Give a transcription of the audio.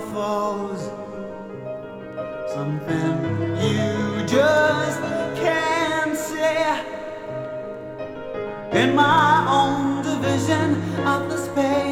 waterfalls, something you just can't see. In my own division of the space,